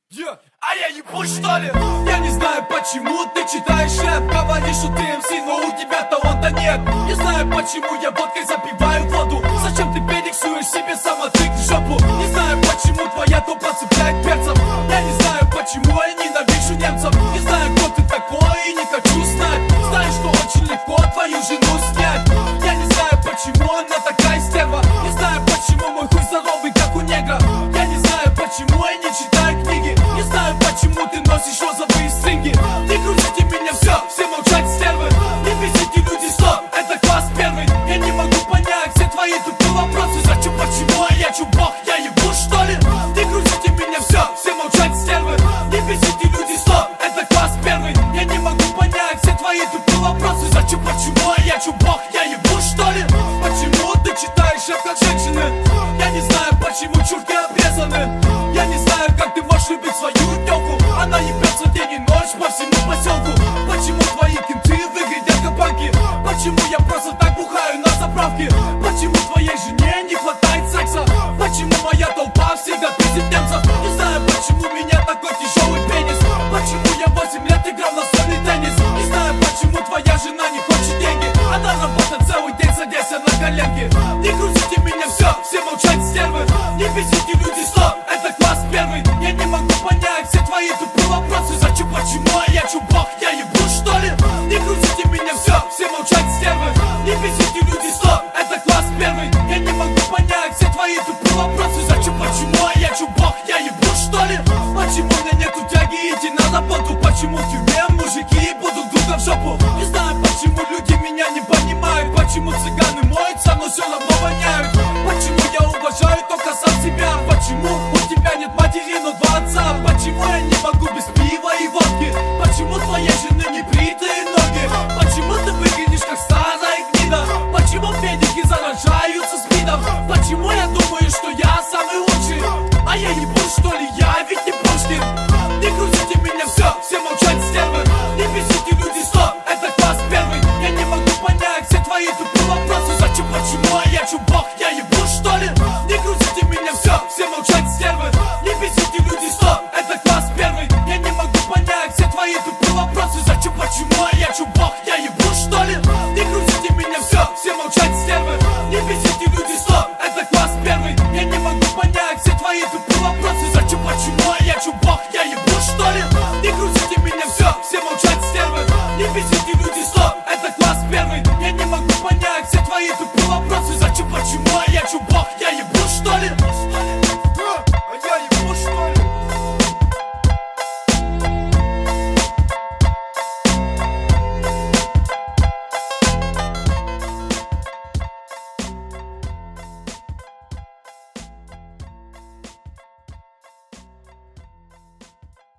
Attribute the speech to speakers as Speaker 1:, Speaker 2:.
Speaker 1: А я ебу, что ли? Я не знаю, почему ты читаешь рэп. Говоришь, что ты МС, но у тебя таланта нет. Не знаю, почему я водкой запиваю воду. Зачем ты перексуешь себе самотык в жопу? Не знаю, почему твоя тупа цепляет перцем. Я не знаю, почему я ненавижу немцев. Не знаю, кто ты такой и не хочу знать. Знаю, что очень легко твою жену снять. Я не знаю, почему она такая стерва. Не знаю, почему мой хуй здоровый, как у негра. Я не знаю, почему я не читаю книги. Не знаю, почему ты носишь розовые стринги. Не крутите меня, все молчать, стервы. Не бесите, люди, стоп, это класс первый. Я не могу понять все твои тупые вопросы. Зачем, почему, а я чубок, я ебу, что ли? Не крутите меня, все молчать, стервы. Не бесите, люди, стоп, это класс первый. Я не могу понять все твои тупые вопросы. Зачем, почему, а я чубок, я ебу, что ли? Почему ты читаешь рэп как женщины? Я не знаю, почему чурки обрезаны. Я не знаю, как ты можешь любить свою тёлку. Она ебется день и ночь по всему поселку. Почему твои кенты выглядят как банки? Почему я просто так бухаю на заправке? Почему твоей жене не хватает секса? Почему моя толпа всегда пиздит немцев? Не знаю, почему у меня такой тяжелый пенис. Почему я 8 лет играл в настольный теннис? Не знаю, почему твоя жена не хочет деньги. Она работает целый день, садясь на коленки. Не крутите меня, все молчать, стервы. Не бесите, люди, стоп, это класс первый. Я не могу понять все твои тупые вопросы. Зачем, почему, а я чубок, я ебу, что ли? Не крутите меня, все молчать, стервы. Не бесите, люди, стоп, это класс первый. Я не могу понять все твои тупые вопросы. Зачем, почему, а я чубок, я ебу, что ли? Почему у меня нету тяги идти на работу? Почему в тюрьме мужики будут друга в жопу? Не знаю, почему люди меня не понимают. Почему цыганы моются, но все равно воняют? Почему я уважаю только сам себя? Почему у тебя нет матери, но два отца? Почему я не могу